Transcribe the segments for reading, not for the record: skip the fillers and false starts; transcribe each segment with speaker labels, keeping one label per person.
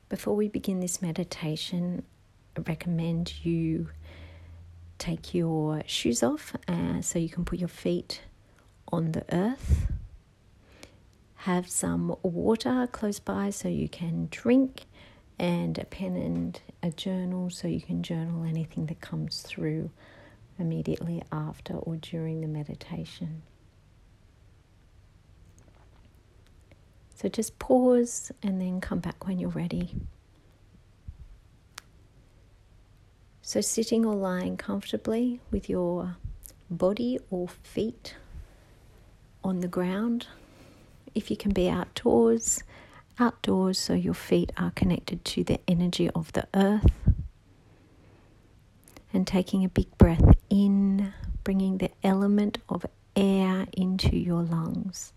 Speaker 1: Before we begin this meditation, I recommend you take your shoes off so you can put your feet on the earth. Have some water close by so you can drink, and a pen and a journal so you can journal anything that comes through immediately after or during the meditation. So just pause and then come back when you're ready. So sitting or lying comfortably with your body or feet on the ground. If you can be outdoors so your feet are connected to the energy of the earth. And taking a big breath in, bringing the element of air into your lungs.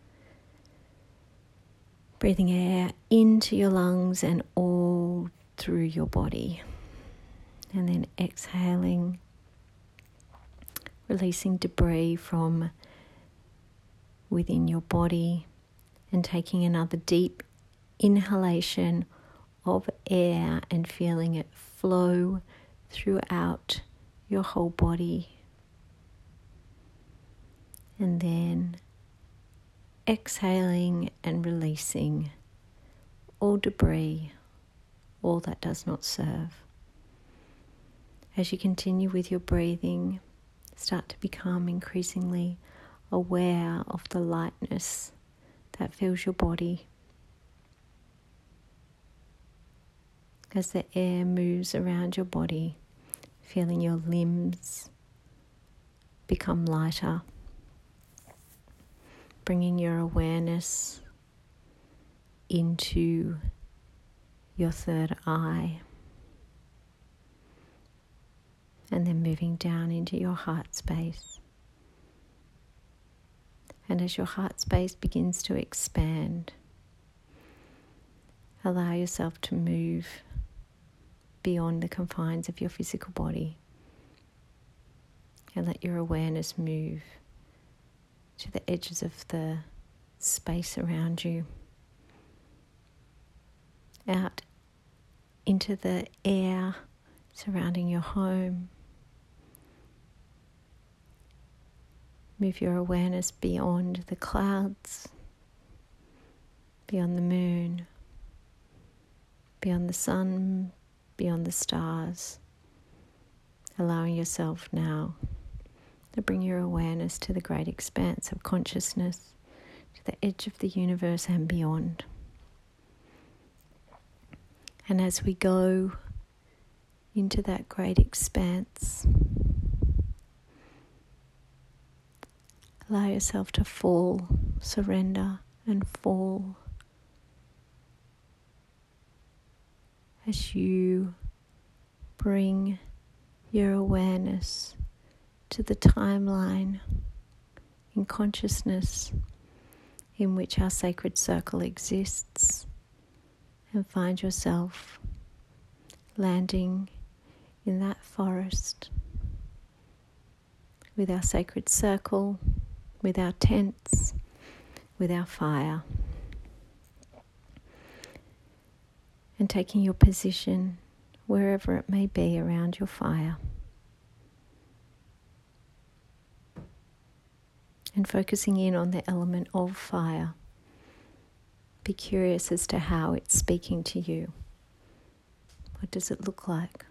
Speaker 1: Breathing air into your lungs and all through your body. And then exhaling, releasing debris from within your body and taking another deep inhalation of air and feeling it flow throughout your whole body. And then exhaling and releasing all debris, all that does not serve. As you continue with your breathing, start to become increasingly aware of the lightness that fills your body. As the air moves around your body, feeling your limbs become lighter, bringing your awareness into your third eye, and then moving down into your heart space. And as your heart space begins to expand, allow yourself to move beyond the confines of your physical body and let your awareness move to the edges of the space around you, out into the air surrounding your home. Move your awareness beyond the clouds, beyond the moon, beyond the sun, beyond the stars, allowing yourself now to bring your awareness to the great expanse of consciousness, to the edge of the universe and beyond. And as we go into that great expanse, allow yourself to fall, surrender and fall as you bring your awareness to the timeline in consciousness in which our sacred circle exists, and find yourself landing in that forest with our sacred circle, with our tents, with our fire. And taking your position wherever it may be around your fire. And focusing in on the element of fire. Be curious as to how it's speaking to you. What does it look like?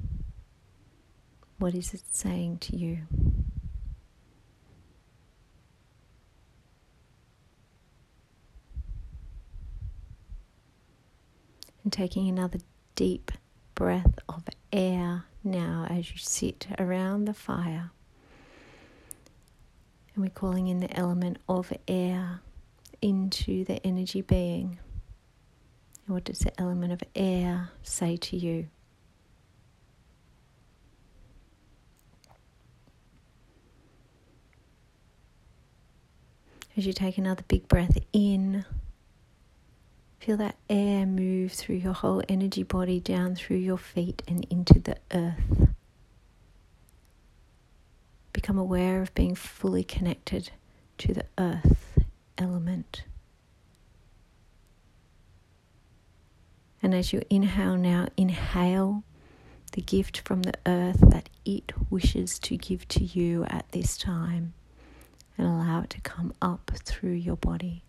Speaker 1: What is it saying to you? And taking another deep breath of air now as you sit around the fire. And we're calling in the element of air into the energy being. And what does the element of air say to you? As you take another big breath in, feel that air move through your whole energy body, down through your feet and into the earth. Become aware of being fully connected to the earth element. And as you inhale now, inhale the gift from the earth that it wishes to give to you at this time, and allow it to come up through your body.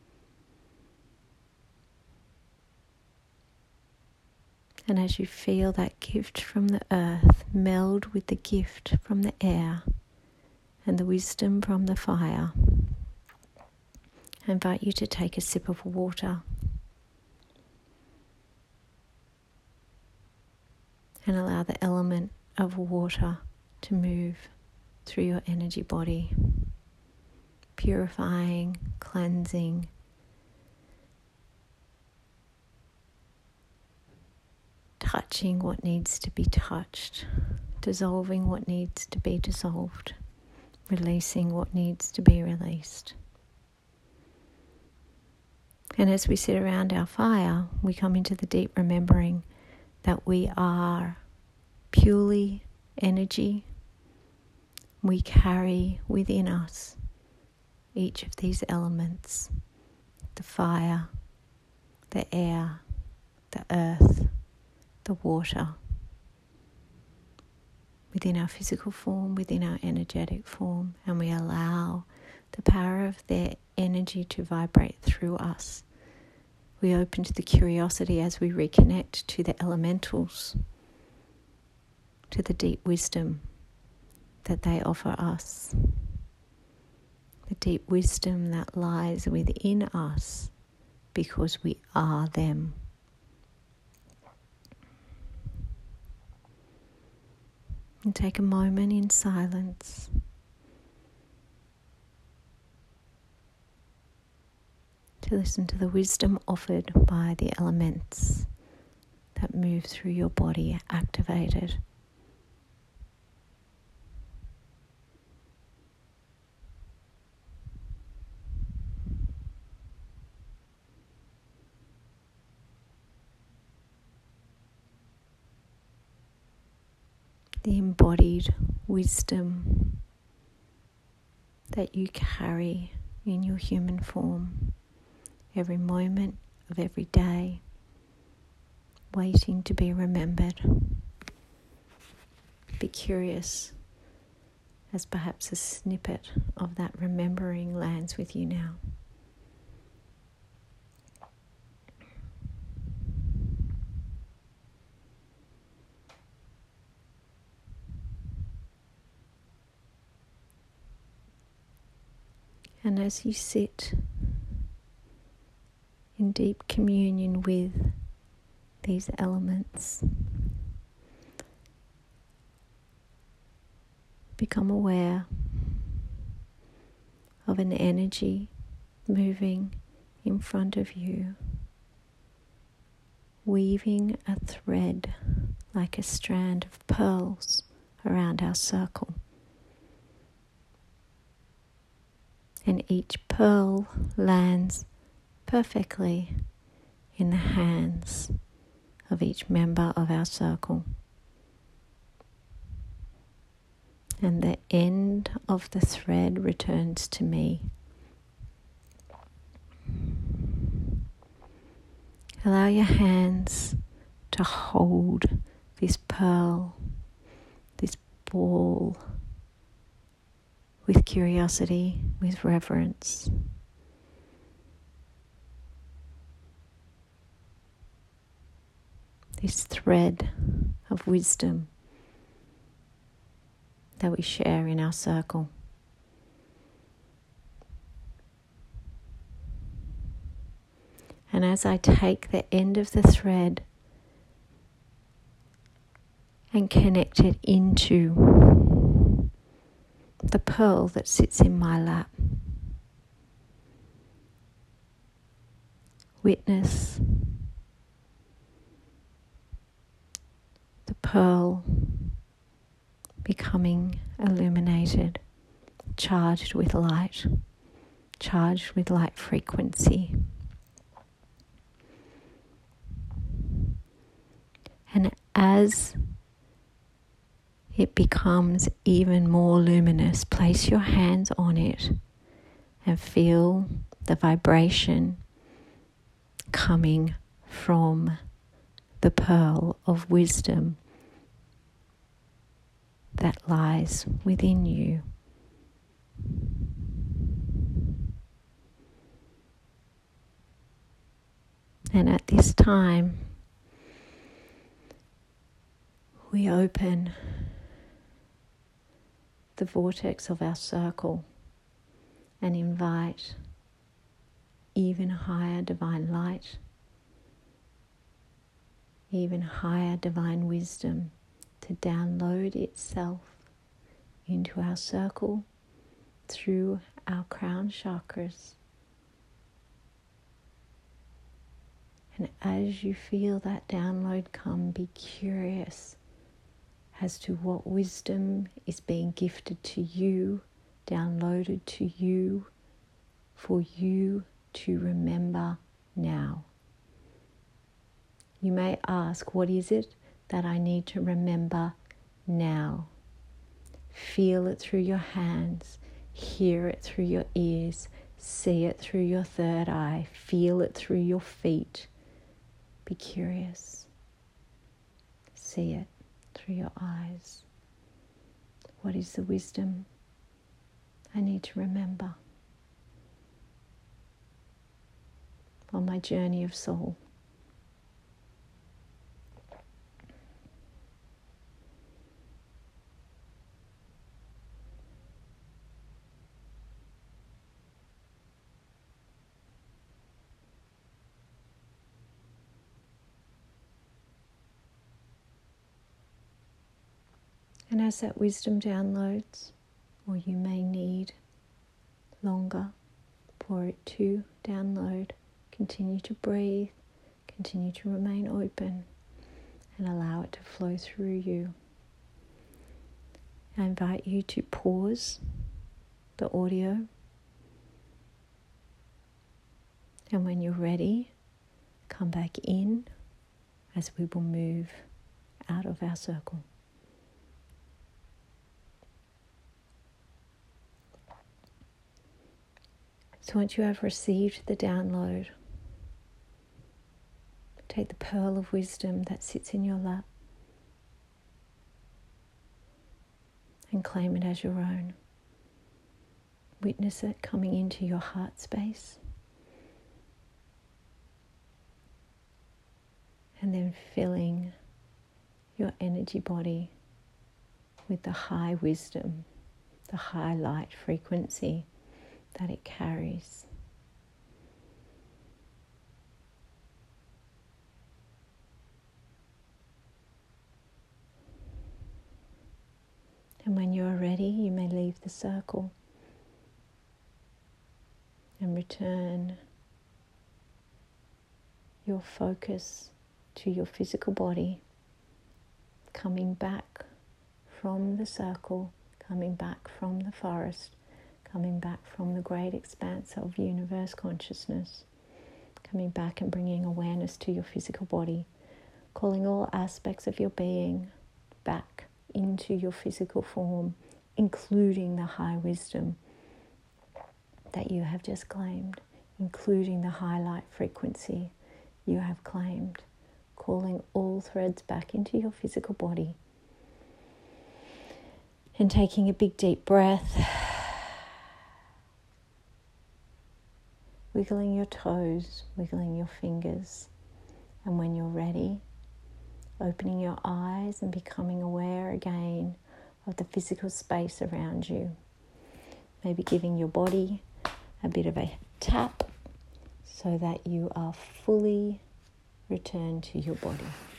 Speaker 1: And as you feel that gift from the earth meld with the gift from the air and the wisdom from the fire, I invite you to take a sip of water and allow the element of water to move through your energy body, purifying, cleansing, touching what needs to be touched, dissolving what needs to be dissolved, releasing what needs to be released. And as we sit around our fire, we come into the deep remembering that we are purely energy. We carry within us each of these elements: the fire, the air, the earth, the water, within our physical form, within our energetic form, and we allow the power of their energy to vibrate through us. We open to the curiosity as we reconnect to the elementals, to the deep wisdom that they offer us, the deep wisdom that lies within us because we are them. And take a moment in silence to listen to the wisdom offered by the elements that move through your body, activated. The embodied wisdom that you carry in your human form every moment of every day, waiting to be remembered. Be curious as perhaps a snippet of that remembering lands with you now. And as you sit in deep communion with these elements, become aware of an energy moving in front of you, weaving a thread like a strand of pearls around our circle. And each pearl lands perfectly in the hands of each member of our circle. And the end of the thread returns to me. Allow your hands to hold this pearl, this ball, with curiosity, with reverence. This thread of wisdom that we share in our circle. And as I take the end of the thread and connect it into the pearl that sits in my lap, witness the pearl becoming illuminated, charged with light frequency. And as it becomes even more luminous, place your hands on it and feel the vibration coming from the pearl of wisdom that lies within you. And at this time, we open the vortex of our circle and invite even higher divine light, even higher divine wisdom to download itself into our circle through our crown chakras. And as you feel that download come, be curious as to what wisdom is being gifted to you, downloaded to you, for you to remember now. You may ask, what is it that I need to remember now? Feel it through your hands, hear it through your ears, see it through your third eye, feel it through your feet. Be curious. See it through your eyes. What is the wisdom I need to remember on my journey of soul? And as that wisdom downloads, or you may need longer for it to download, continue to breathe, continue to remain open, and allow it to flow through you. I invite you to pause the audio, and when you're ready, come back in as we will move out of our circle. So once you have received the download, take the pearl of wisdom that sits in your lap and claim it as your own. Witness it coming into your heart space, and then filling your energy body with the high wisdom, the high light frequency that it carries. And when you are ready, you may leave the circle and return your focus to your physical body, coming back from the circle, coming back from the forest, coming back from the great expanse of universe consciousness, coming back and bringing awareness to your physical body, calling all aspects of your being back into your physical form, including the high wisdom that you have just claimed, including the high light frequency you have claimed, calling all threads back into your physical body. And taking a big deep breath, wiggling your toes, wiggling your fingers, and when you're ready, opening your eyes and becoming aware again of the physical space around you. Maybe giving your body a bit of a tap so that you are fully returned to your body.